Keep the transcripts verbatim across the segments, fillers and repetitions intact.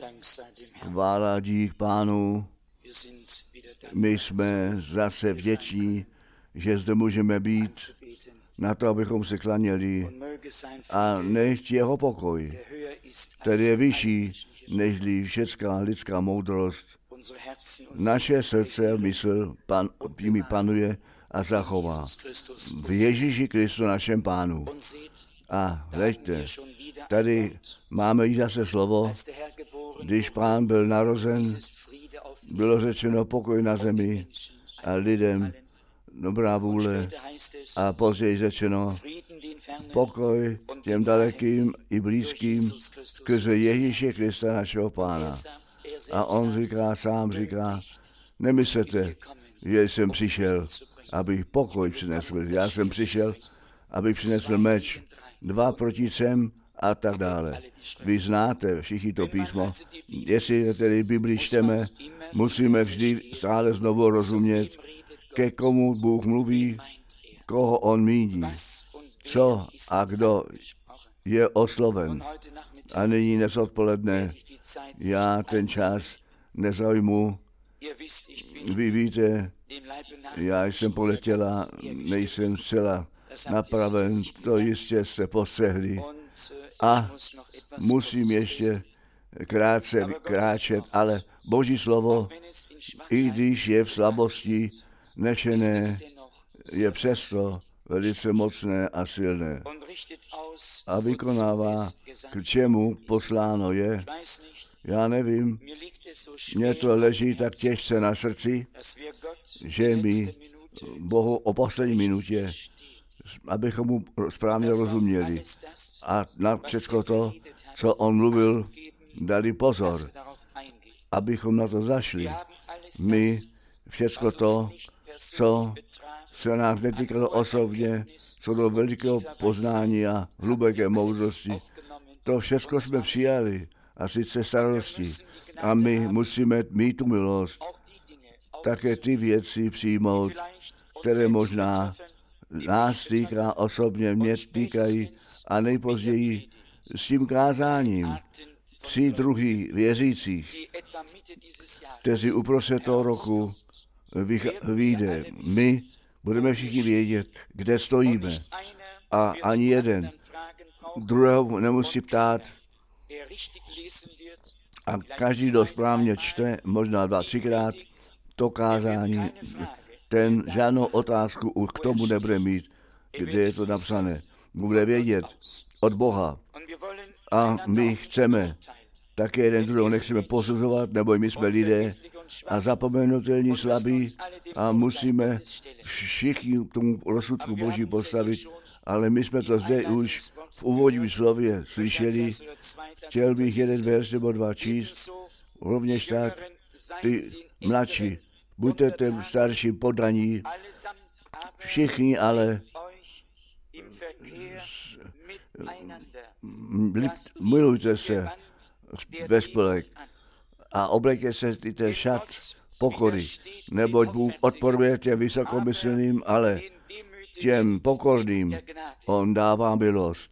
Chvála dík Pánu, my jsme zase vděční, že zde můžeme být na to, abychom se klaněli, a nechť jeho pokoj, který je vyšší nežli všecká lidská moudrost, naše srdce, mysl pan, jimi panuje a zachová v Ježíši Kristu našem Pánu. A hleďte, tady máme i zase slovo, když Pán byl narozen, bylo řečeno pokoj na zemi a lidem dobrá vůle, a později řečeno pokoj těm dalekým i blízkým skrze Ježíše Krista našeho Pána. A on říká, sám říká, nemyslete, že jsem přišel, abych pokoj přinesl. Já jsem přišel, abych přinesl meč, dva proti třem a tak dále. Vy znáte všichni to písmo. Jestli tedy Bibli čteme, musíme vždy stále znovu rozumět, ke komu Bůh mluví, koho on míní, co a kdo je osloven. A nyní dnes odpoledne já ten čas nezajmu. Vy víte, já jsem poletěla, nejsem zcela napraven, to jistě jste postřehli. A musím ještě krátce kráčet, ale Boží slovo, i když je v slabosti nečené, je přesto velice mocné a silné. A vykonává, k čemu posláno je. Já nevím, mně to leží tak těžce na srdci, že mi Bohu o poslední minutě, abychom mu správně rozuměli a na všechno to, co on mluvil, dali pozor, abychom na to zašli. My všechno to, co se nás netýkalo osobně, co do velikého poznání a hluboké moudrosti, to všechno jsme přijali, a sice starosti. A my musíme mít tu milost, také ty věci přijmout, které možná nás týká osobně, mě týkají, a nejpozději s tím kázáním tři druhy věřících, kteří uprostřed toho roku vyjde. My budeme všichni vědět, kde stojíme. A ani jeden druhého nemusí ptát. A každý, kdo správně čte, možná dva, třikrát, to kázání, ten žádnou otázku k tomu nebude mít, kde je to napsané. Bude vědět od Boha. A my chceme také jeden druhého nechceme posuzovat, nebo my jsme lidé a zapomenutelní slabí a musíme všichni tomu rozsudku Boží postavit, ale my jsme to zde už v úvodním slově slyšeli. Chtěl bych jeden verš nebo dva číst, rovněž tak ty mladší, buďte těm starším podaní, všichni ale milujte se ve spolek a oblejte se ty šat pokory, neboť Bůh odporuje těm vysokomyslným, ale těm pokorným on dává milost.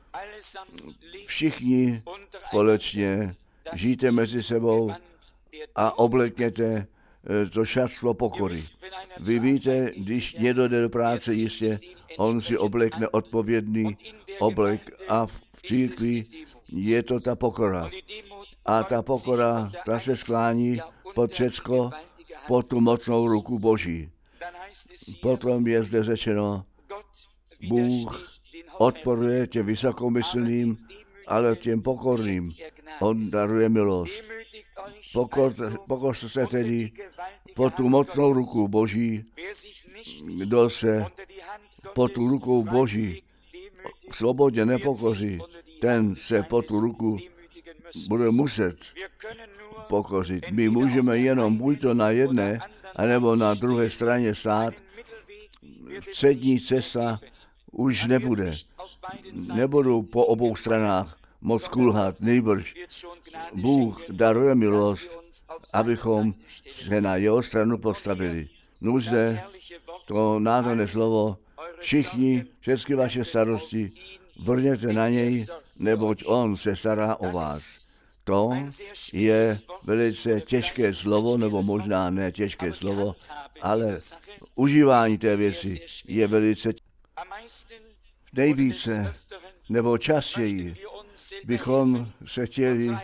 Všichni společně žijte mezi sebou a oblekněte to šatstvo pokory. Vy víte, když někdo jde do práce, jistě, on si oblekne odpovědný oblek a v církvi je to ta pokora. A ta pokora, ta se sklání pod všecko, pod tu mocnou ruku Boží. Potom je zde řečeno, Bůh odporuje těm vysokomyslným, ale těm pokorným on daruje milost. Pokor, pokor se tedy pod tu mocnou ruku Boží, kdo se pod tu rukou Boží v svobodě nepokoří, ten se pod tu ruku bude muset pokořit. My můžeme jenom buď to na jedné, anebo na druhé straně stát. Střední cesta už nebude. Nebudou po obou stranách moc kulhat, nejbrž. Bůh daruje milost, abychom se na jeho stranu postavili. No zde to nádherné slovo, všichni, všechny vaše starosti, vrněte na něj, neboť on se stará o vás. To je velice těžké slovo, nebo možná ne těžké slovo, ale užívání té věci je velice nejvíce nebo častěji bychom se chtěli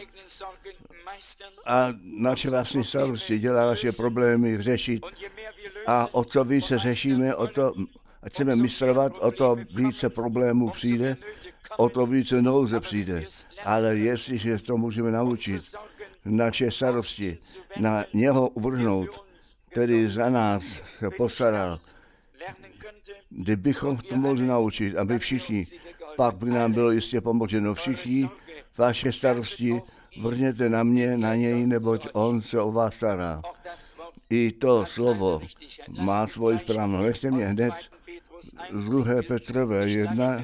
a naše vlastní starosti dělá naše problémy řešit a o co více řešíme, o to chceme mistrovat, o to více problémů přijde, o to více nouze přijde. Ale jestliže to můžeme naučit, naše starosti na něho uvrhnout, tedy za nás se postaral, kdybychom to mohli naučit a my všichni, pak by nám bylo jistě pomoženo. Všichni vaše starosti vrhněte na mě, na něj, neboť on se o vás stará. I to slovo má svoji správnou. Nechte mě hned z druhé Petrové jedna.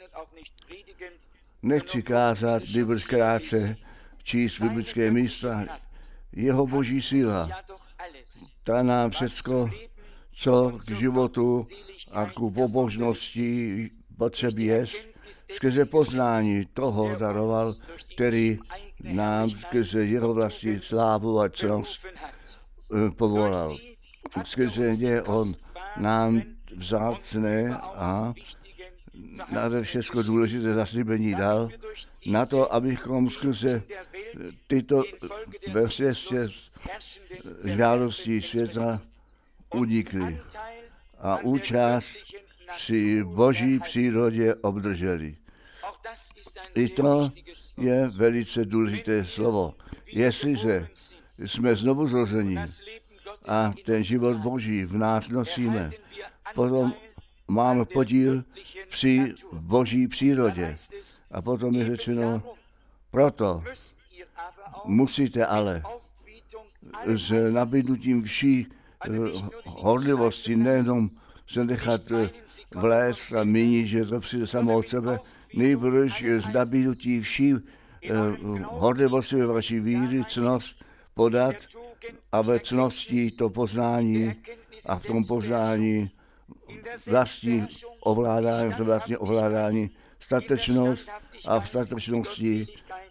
Nechci kázat, nýbrž krátce číst biblické místa. Jeho boží síla, ta nám všecko, co k životu a k pobožnosti potřebí jest, skrze poznání toho daroval, který nám skrze jeho vlastní slávu a cnost povolal. Skrze ně on nám vzácné a nade všechno důležité zaslíbení dal, na to, abychom skrze tyto ve světě žádostí světa unikli a účast při boží přírodě obdrželi. I to je velice důležité slovo. Jestliže jsme znovu zrození a ten život boží v nás nosíme, potom máme podíl při boží přírodě. A potom je řečeno, proto musíte ale s nabídnutím vší horlivosti nejenom se nechat vlézt a mínit, že to přijde samo od sebe, nejbrž s nabídnutí vší horlivosti ve vaší víry, cnost podat a ve cnosti to poznání a v tom poznání vlastní ovládání, to vlastní ovládání, statečnost a v statečnosti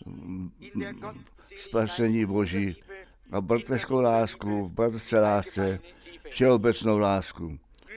spasení Boží a bratrskou lásku, v bratrské lásce, všeobecnou lásku.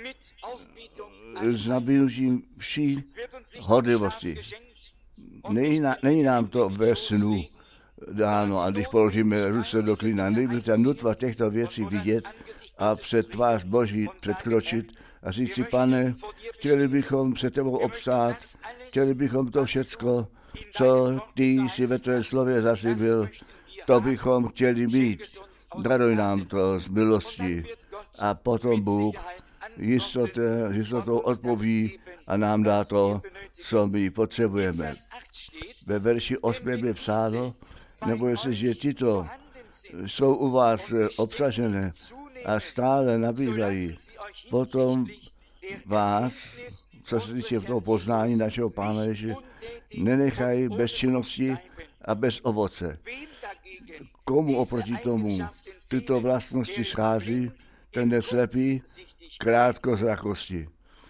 S nabídnutím vší horlivosti. Není, není nám to ve snu dáno, a když položíme ruce do klína, nejde tam nutva těchto věcí vidět a před tvář Boží předkročit a říct si, Pane, chtěli bychom před tebou obstát, chtěli bychom to všecko, co ty si ve tvé slově zaslíbil, to bychom chtěli mít. Daruj nám to z milosti. A potom Bůh jistoté, jistotou odpoví a nám dá to, co my potřebujeme. Ve verši osmém je psáno, nebo jestliže tyto jsou u vás obsažené a stále nabízají, potom vás, co se týče toho poznání našeho Pána Ježíše, nenechají bez činnosti a bez ovoce. Komu oproti tomu tyto vlastnosti schází, ten je slepý krátkozrakosti.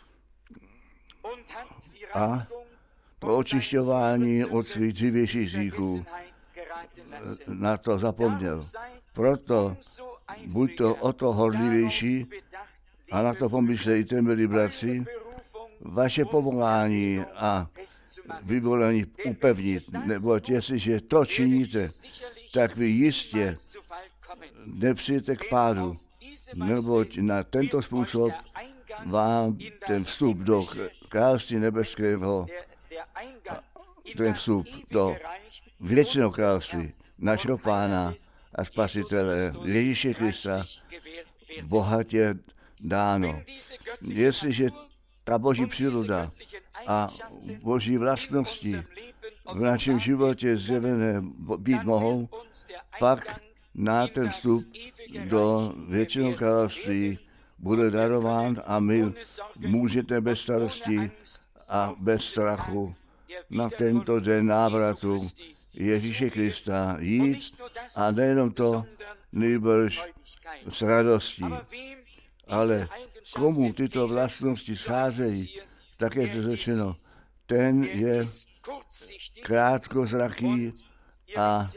A to očišťování od svých dřívějších hříchů na to zapomněl. Proto buď to o to horlivější a na to pomyslejte, milí bratři, vaše povolání a vyvolení upevnit, neboť jestliže to činíte, tak vy jistě nepřijete k pádu, neboť na tento způsob vám ten vstup do království nebeského, ten vstup do věčného království našeho Pána a Spasitele Ježíše Krista bohatě dáno. Jestliže ta boží příroda a boží vlastnosti v našem životě zjevené být mohou, pak na ten vstup do věčného království bude darován a my můžete bez starosti a bez strachu na tento den návratu Ježíše Krista jít a nejenom to, nýbrž s radostí. Ale komu tyto vlastnosti scházejí, tak je to řečeno, ten je krátkozraký a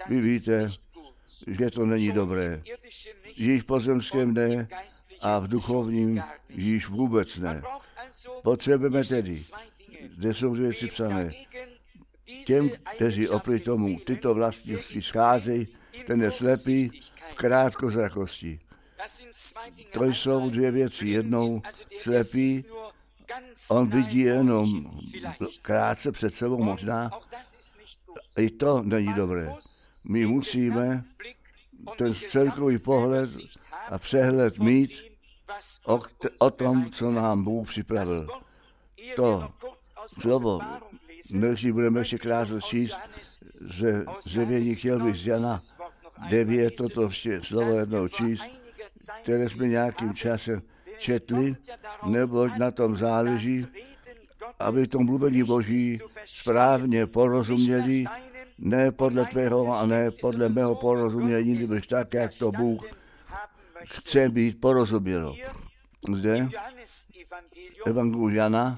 Vy víte, že to není dobré. Již v pozemském ne a v duchovním již vůbec ne. Potřebujeme tedy, kde jsou věci psané, těm, kteří oproti tomu tyto vlastnosti scházejí, ten je slepý v krátkozrakosti. To jsou dvě věci. Jednou slepý, on vidí jenom krátce před sebou možná. I to není dobré. My musíme ten celkový pohled a přehled mít o, o tom, co nám Bůh připravil. To slovo, než budeme ještě krátce číst, že zjevení chtěl bych z Jana devět, toto ještě slovo jednou číst, které jsme nějakým časem četli, neboť na tom záleží, aby tomu mluvení Boží správně porozuměli, ne podle tvého a ne podle mého porozumění, nebož tak, jak to Bůh chce být porozuměno. Zde Evangelium Jana,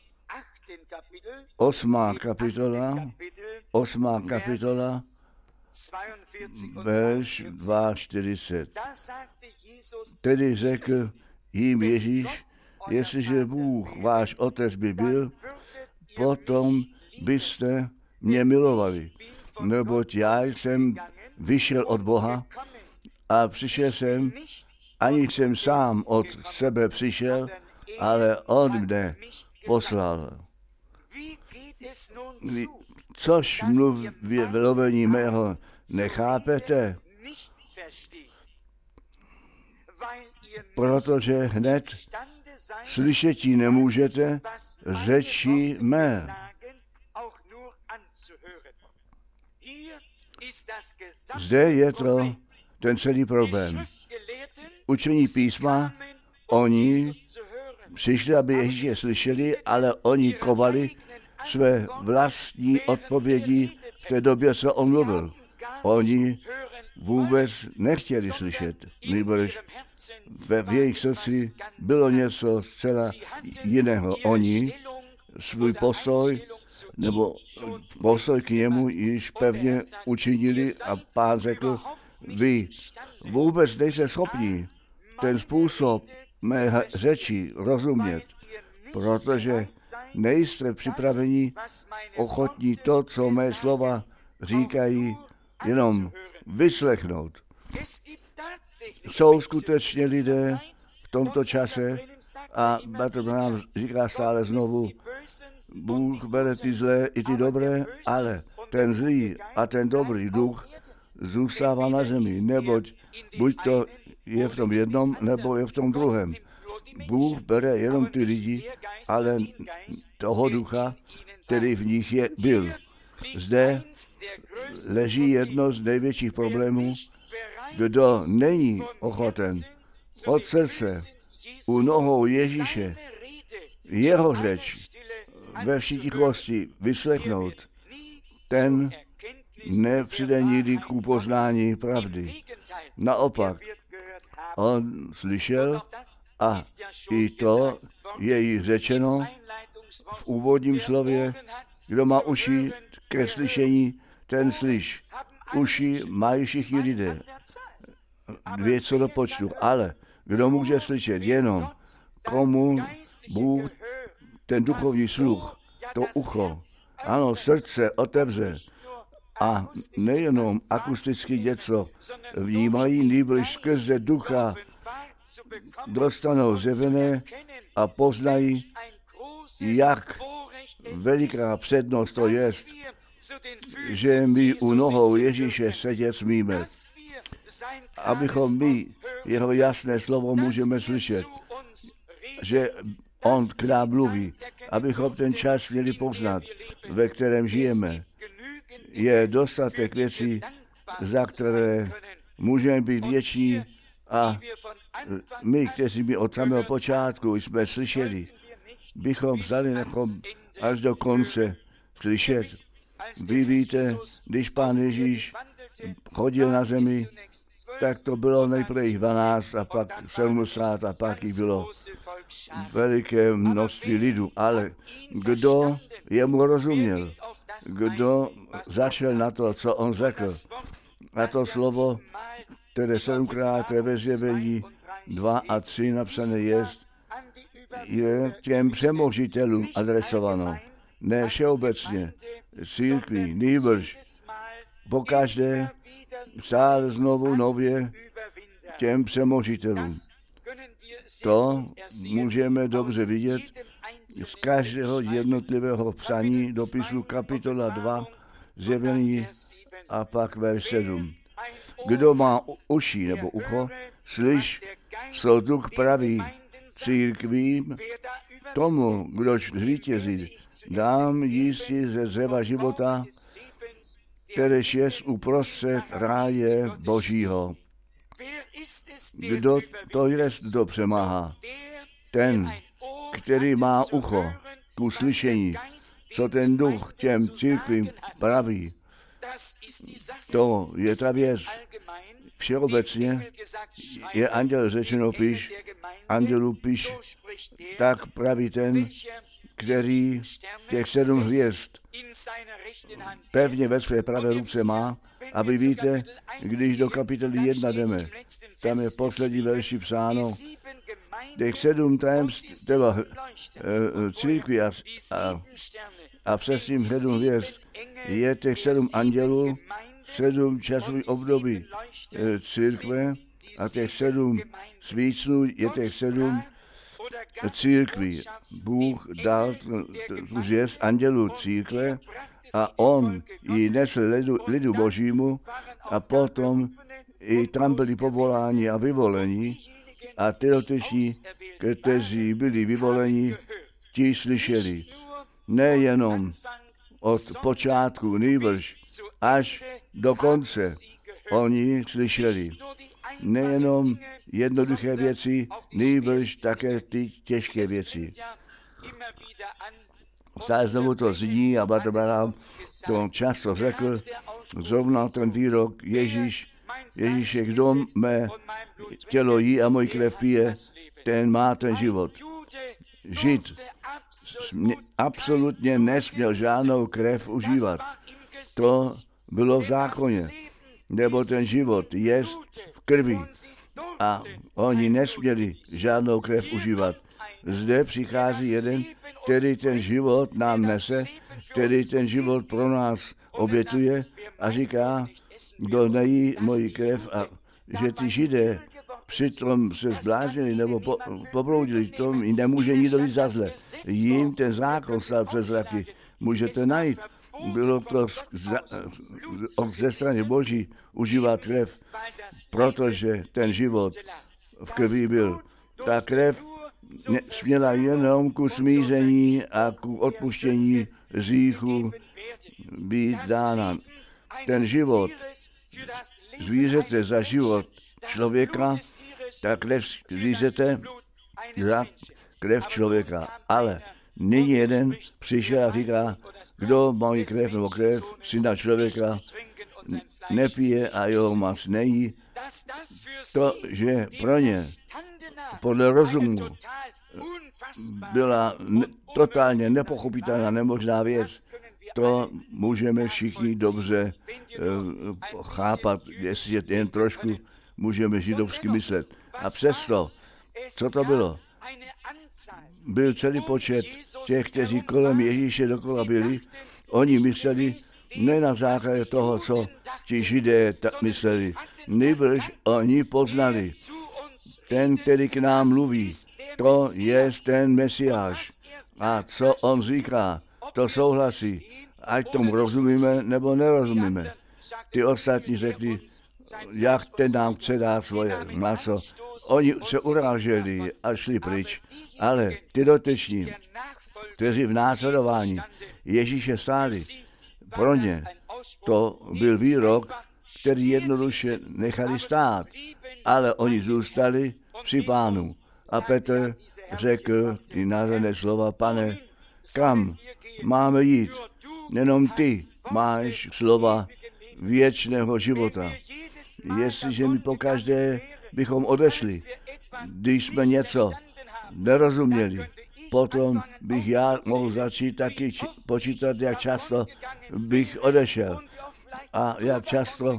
osmá kapitola, osmá kapitola, verš čtyřicet dva. Tedy řekl jim Ježíš, jestliže Bůh váš otec by byl, potom byste mě milovali, neboť já jsem vyšel od Boha a přišel jsem, ani jsem sám od sebe přišel, ale on mne poslal. Což mluví vylovení mého nechápete, protože hned slyšetí nemůžete řeči mé. Zde je to ten celý problém. Učení písma, oni přišli, aby Ježíše slyšeli, ale oni kovali své vlastní odpovědi v té době, co on mluvil. Oni vůbec nechtěli slyšet, nebož v jejich srdci bylo něco zcela jiného. Oni svůj postoj nebo postoj k němu již pevně učinili a Pán řekl, vy vůbec nejste schopni ten způsob mé řeči rozumět, protože nejste připraveni, ochotní to, co mé slova říkají, jenom vyslechnout. Jsou skutečně lidé v tomto čase a Bratr Branham říká stále znovu, Bůh bere ty zlé i ty dobré, ale ten zlý a ten dobrý duch zůstává na zemi, neboť buď to je v tom jednom, nebo je v tom druhém. Bůh bere jenom ty lidi, ale toho ducha, který v nich je, byl. Zde leží jedno z největších problémů, kdo není ochoten od srdce u nohou Ježíše jeho řeč ve vší tichosti vyslechnout, ten nepřijde nikdy k poznání pravdy. Naopak, on slyšel a i to je jí řečeno v úvodním slově, kdo má uši ke slyšení, ten slyš. Uši mají všichni lidé, dvě co do počtu, ale kdo může slyšet? Jenom komu Bůh ten duchovní sluch, to ucho, ano, srdce otevře a nejenom akusticky něco vnímají, nýbrž skrze ducha dostanou zjevené a poznají, jak veliká přednost to je, že my u nohou Ježíše sedět smíme, abychom my jeho jasné slovo můžeme slyšet, že on k nám mluví, abychom ten čas měli poznat, ve kterém žijeme. Je dostatek věcí, za které můžeme být věční a my, kteří by od samého počátku jsme slyšeli, bychom vzali nechom až do konce slyšet. Vy víte, když Pán Ježíš chodil na zemi, tak to bylo nejprve jich dvanáct a pak sedmdesát a pak jich bylo veliké množství lidu. Ale kdo jemu rozuměl, kdo začal na to, co on řekl, A to slovo, které sedmkrát ve Zjevení dva a tři napsané je, je těm přemožitelům adresováno. Ne všeobecně církví, nýbrž pokaždé stále znovu nově těm přemožitelům. To můžeme dobře vidět z každého jednotlivého psaní dopisu kapitola dva, Zjevení a pak verš sedm. Kdo má uši nebo ucho, slyš, co duch praví církvím, tomu, kdož zvítězí, dám jísti ze dřeva života, kteréž je uprostřed ráje Božího. Kdo to je, kdo přemáhá? Ten, který má ucho k uslyšení, co ten duch těm církvím praví. To je ta věc. Všeobecně je anděl řečeno píš, andělu píš, tak praví ten, který těch sedm hvězd pevně ve své pravé ruce má. A vy víte, když do kapitoly jedna jdeme, tam je v poslední verši psáno, těch sedm tajemství, teda církví a, a, a přes tím sedm hvězd je těch sedm andělů, sedm časových období církve a těch sedm svícnů je těch sedm církví. Bůh dal tu zvěst andělů církve a on ji nesl lidu, lidu Božímu a potom i tam byli povoláni a vyvolení a ty dotyční, kteří byli vyvoleni, ti slyšeli. Nejenom od počátku, nýbrž až do konce oni slyšeli. Nejenom jednoduché věci, nýbrž také ty těžké věci. Stále znovu to zní a Bratr Branham to často řekl, zrovna ten výrok Ježíš, Ježíše, kdo mé tělo jí a můj krev pije, ten má ten život. Žid absolutně nesměl žádnou krev užívat. To bylo v zákoně, nebo ten život je v krvi a oni nesměli žádnou krev užívat. Zde přichází jeden, který ten život nám nese, který ten život pro nás obětuje a říká, kdo nejí moji krev a že ty Židé přitom se zbláznili nebo po, pobloudili, to nemůže nikdo jít za zle. Jím ten zákon stal přes zraky. Můžete najít. Bylo to ze strany Boží užívat krev, protože ten život v krvi byl. Ta krev směla jenom ku smíření a ku odpuštění hříchu být dána. Ten život zvířete za život člověka, ta krev zvířete za krev člověka. Ale nyní jeden přišel a říká, kdo moji krev nebo krev syna člověka nepije a jeho mas nejí, to, že pro ně podle rozumu byla ne, totálně nepochopitelná, nemožná věc, to můžeme všichni dobře uh, chápat, jestli jen trošku můžeme židovsky myslet. A přesto, co to bylo? Byl celý počet těch, kteří kolem Ježíše dokola byli, oni mysleli ne na základě toho, co ti Židé mysleli, nýbrž oni poznali. Ten, který k nám mluví, to je ten Mesiáš. A co on říká, to souhlasí. Ať tomu rozumíme, nebo nerozumíme. Ty ostatní řekli, jak ten nám chce dát svoje maso. Oni se uráželi a šli pryč. Ale ty doteční, kteří v následování Ježíše stáli, pro ně to byl výrok, který jednoduše nechali stát, ale oni zůstali při Pánu. A Petr řekl ty nádherné slova, Pane, kam máme jít? Jenom ty máš slova věčného života. Jestliže my pokaždé bychom odešli, když jsme něco nerozuměli, potom bych já mohl začít taky či, počítat, jak často bych odešel a jak často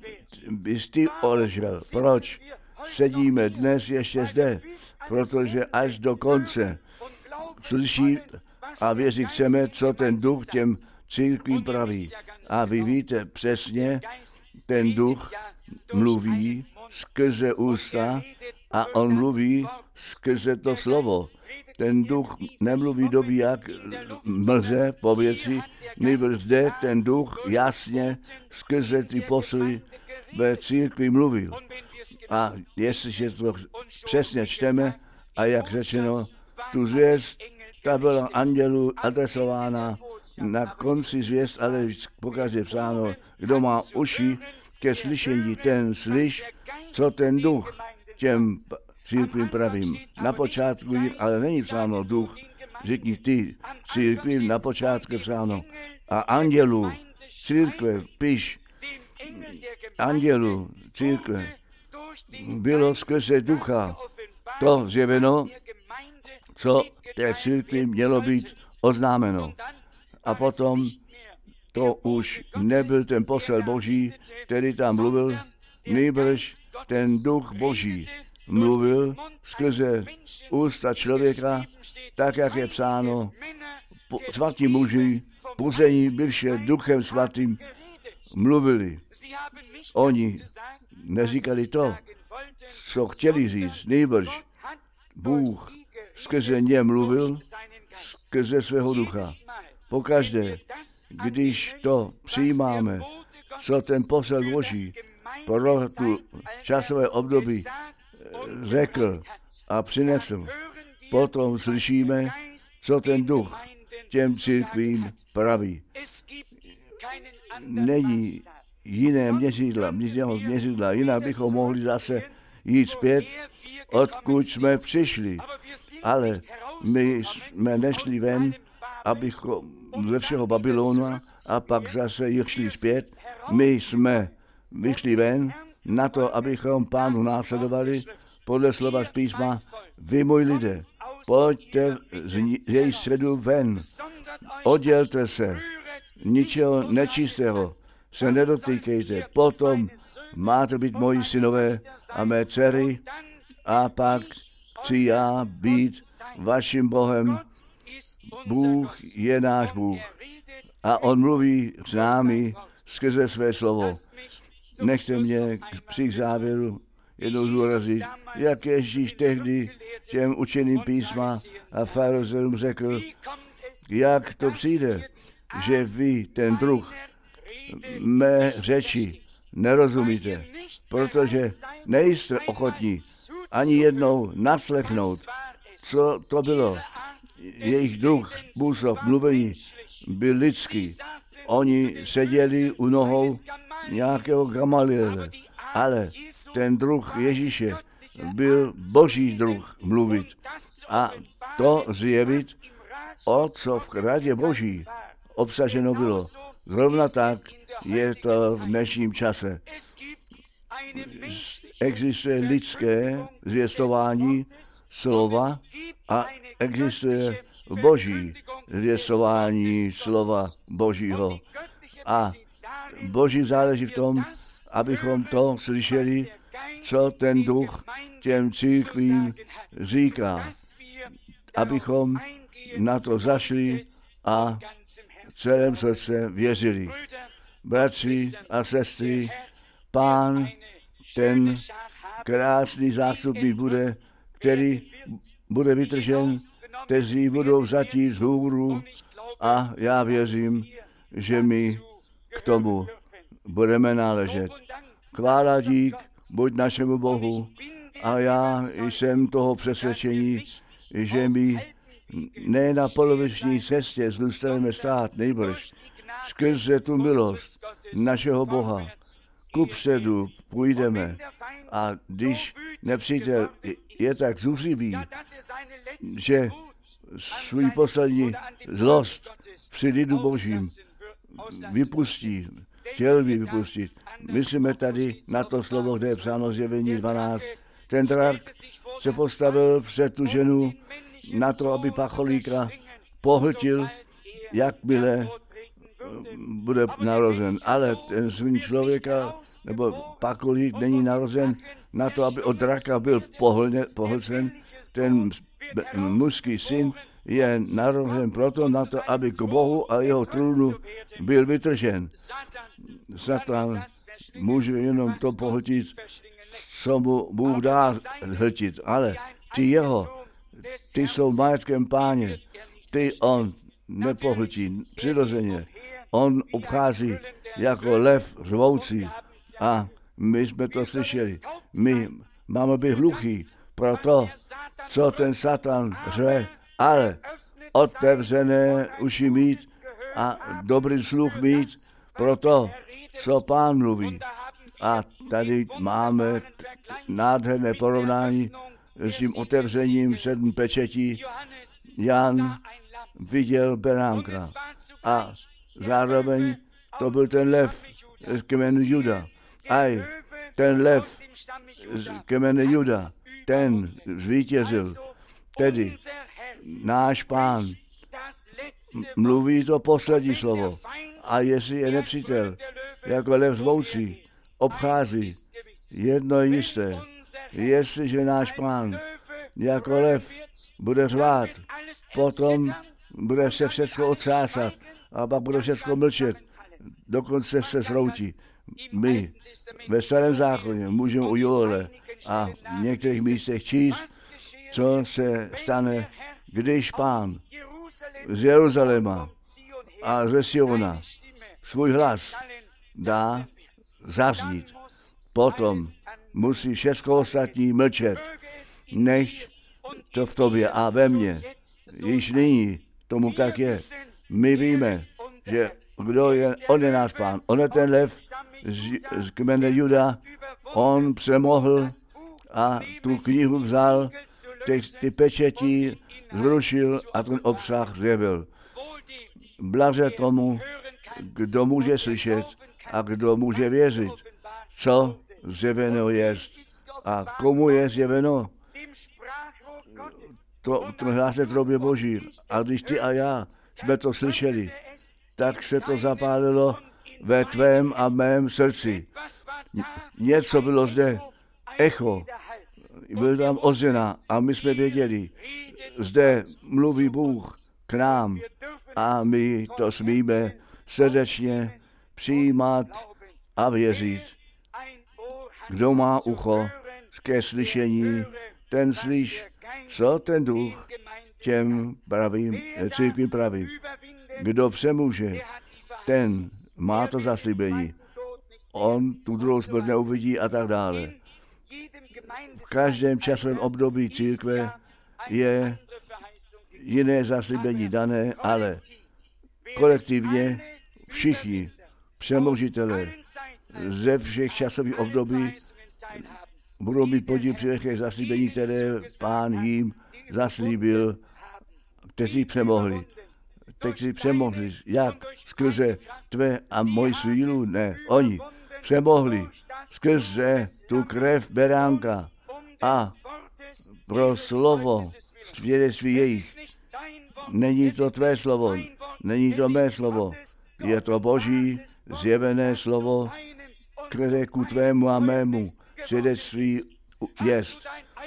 bys ty odešel. Proč? Sedíme dnes ještě zde, protože až do konce slyší a věří chceme, co ten duch těm církvím praví. A vy víte přesně, ten duch mluví skrze ústa a on mluví skrze to slovo. Ten duch nemluví doví jak mlze po věci, nýbrž zde ten duch jasně skrze ty posly ve církvi mluvil. A jestliže to přesně čteme, a jak řečeno, tu zvěst, ta byla andělu adresována, na konci zvěst, ale pokaždé psáno, kdo má uši ke slyšení, ten slyš, co ten duch těm církvím pravým. Na počátku, ale není psáno duch, řekni ty církvím, na počátku psáno. A andělu církve, píš, andělu církve, bylo skrze ducha to zjeveno, co té církvi mělo být oznámeno. A potom to už nebyl ten posel Boží, který tam mluvil, nýbrž ten duch Boží mluvil skrze ústa člověka, tak, jak je psáno, svatí muži, puzení bivší duchem svatým, mluvili. Oni neříkali to, co chtěli říct, nýbrž Bůh skrze ně mluvil, skrze svého ducha. Pokaždé, když to přijímáme, co ten posel Boží pro tu časové období řekl a přinesl, potom slyšíme, co ten duch těm církvím praví. Není jiné měřidla, měřidla, jinak bychom mohli zase jít zpět, odkud jsme přišli. Ale my jsme nešli ven, abychom ze všeho Babylona a pak zase jich šli zpět. My jsme vyšli ven na to, abychom Pánu následovali podle slova z písma. Vy, můj lidé, pojďte z její středu ven, oddělte se, ničeho nečistého se nedotýkejte, potom máte být moji synové a mé dcery a pak chci já být vaším Bohem. Bůh je náš Bůh a on mluví s námi skrze své slovo. Nechte mě při závěru jednou zúrazit, jak Ježíš tehdy těm učeným písma a farizeům řekl, jak to přijde, že vy, ten druh mé řeči, nerozumíte, protože nejste ochotní ani jednou naslechnout, co to bylo. Jejich druh, způsob mluvení byl lidský. Oni seděli u nohou nějakého Gamaliele, ale ten druh Ježíše byl boží druh mluvit a to zjevit, o co v radě boží obsaženo bylo. Zrovna tak je to v dnešním čase. Existuje lidské zvěstování slova a existuje boží zvěstování slova božího. A boží záleží v tom, abychom to slyšeli, co ten duch těm církvím říká. Abychom na to zašli a celém srdce věřili. Bratři a sestry, Pán, ten krásný zástupný bude, který bude vytržen, kteří budou vzatí z hůru a já věřím, že my k tomu budeme náležet. Chvála dík buď našemu Bohu a já jsem toho přesvědčení, že my ne na poloviční cestě zůstaneme stát, nejbrž skrze tu milost našeho Boha kupředu půjdeme a když nepřítel je tak zuřivý, že svůj poslední zlost při lidu božím vypustí, chtěl by vypustit. Myslíme tady na to slovo, kde je psáno Zjevení dvanáct. Ten drak se postavil před tu ženu na to, aby pacholíka pohltil, jakmile bude narozen, ale ten syn člověka nebo pakolík není narozen na to, aby od draka byl pohlně, pohlcen. Ten mužský syn je narozen proto na to, aby k Bohu a jeho trůnu byl vytržen. Satan může jenom to pohltit, co mu Bůh dá zhltit, ale ty jeho, ty jsou majetkem Páně, ty on nepohltí přirozeně. On obchází jako lev řvoucí a my jsme to slyšeli. My máme být hluchý pro to, co ten Satan řve, ale otevřené uši mít a dobrý sluch mít pro to, co Pán mluví. A tady máme nádherné porovnání s tím otevřením sedm pečetí. Jan viděl beránka a zároveň to byl ten lev z kmene Juda. Aj ten lev z kmene Juda, ten zvítězil. Tedy náš Pán mluví to poslední slovo. A jestli je nepřítel, jako lev zvoucí, obchází, jedno je jisté, jestliže náš Pán jako lev bude řvát, potom bude se všechno otřásat a pak bude všechno mlčet, dokonce se zhroutí. My ve Starém zákoně můžeme u Joele a v některých místech číst, co se stane, když Pán z Jeruzaléma a ze Siona svůj hlas dá zaznít. Potom musí všechno ostatní mlčet, nech to v tobě a ve mně. Již nyní tomu tak je. My víme, že kdo je, on je náš Pán. On je ten lev z, z kmene Juda, on přemohl a tu knihu vzal, ty, ty pečetí zrušil a ten obsah zjevil. Blaze tomu, kdo může slyšet a kdo může věřit, co zjeveno je a komu je zjeveno. To, to hlas je trobě Boží. A když ty a já jsme to slyšeli, tak se to zapálilo ve tvém a mém srdci. Něco bylo zde, echo, byl tam ozvěna a my jsme věděli, zde mluví Bůh k nám a my to smíme srdečně přijímat a věřit. Kdo má ucho ke slyšení, ten slyš, co ten duch těm pravým, církvím praví. Kdo přemůže, ten má to zaslíbení. On tu druhou smrt neuvidí a tak dále. V každém časovém období církve je jiné zaslíbení dané, ale kolektivně všichni přemožitelé ze všech časových období budou mít podíl při těch zaslíbení, které Pán jim zaslíbil, kteří přemohli. Kteří přemohli. Jak? Skrze tvé a moji sílu? Ne. Oni přemohli skrze tu krev beránka a pro slovo svědectví jejich. Není to tvé slovo, není to mé slovo, je to Boží zjevené slovo, které ku tvému a mému svědectví jest.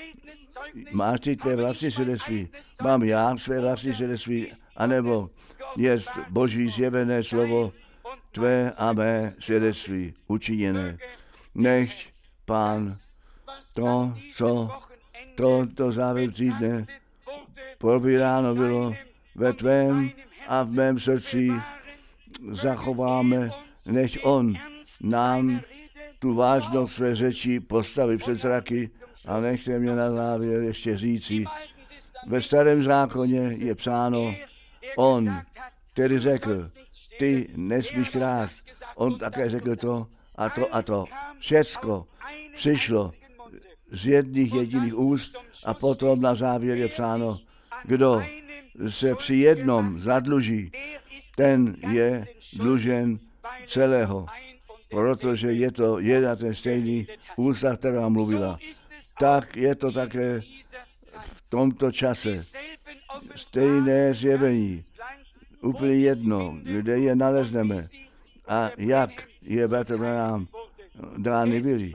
Máš ty tvé vlastní svědectví, mám já své vlastní svědectví, anebo jest Boží zjevené slovo, tvé a mé svědectví učiněné. Nechť Pán to, co to, to závěr týdne probíráno bylo ve tvém a v mém srdci, zachováme, nechť on nám tu vážnost své řeči postaví před zraky a nechte mě na závěr ještě říci. Ve Starém zákoně je psáno, on, který řekl, ty nesmíš krást. On také řekl to a to a to. Všecko přišlo z jedných jediných úst a potom na závěr je psáno, kdo se při jednom zadluží, ten je dlužen celého, protože je to jedna ten stejný ústa, která mluvila. Tak je to také v tomto čase. Stejné zjevení úplně jedno, kde je nalezneme a jak je bratr Branham dány byly.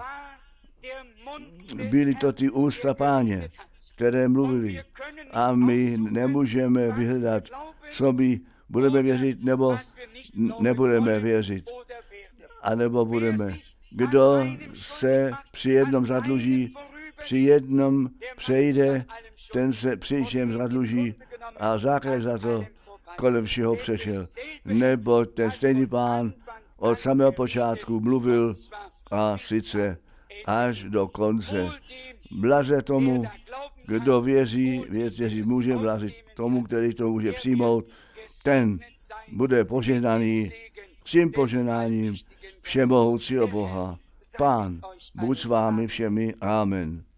Byly to ty ústa Páně, které mluvili. A my nemůžeme vyhledat, co by budeme věřit, nebo nebudeme věřit. A nebo budeme. Kdo se při jednom zadluží, při jednom přejde, ten se při čem zadluží a základ za to kolem všeho přešel. Nebo ten stejný Pán od samého počátku mluvil a sice až do konce. Blaze tomu, kdo věří, věřit může, blaze tomu, který to může přijmout, ten bude požehnaný vším požehnáním všemohoucího Boha. Pán, buď s vámi všemi. Amen.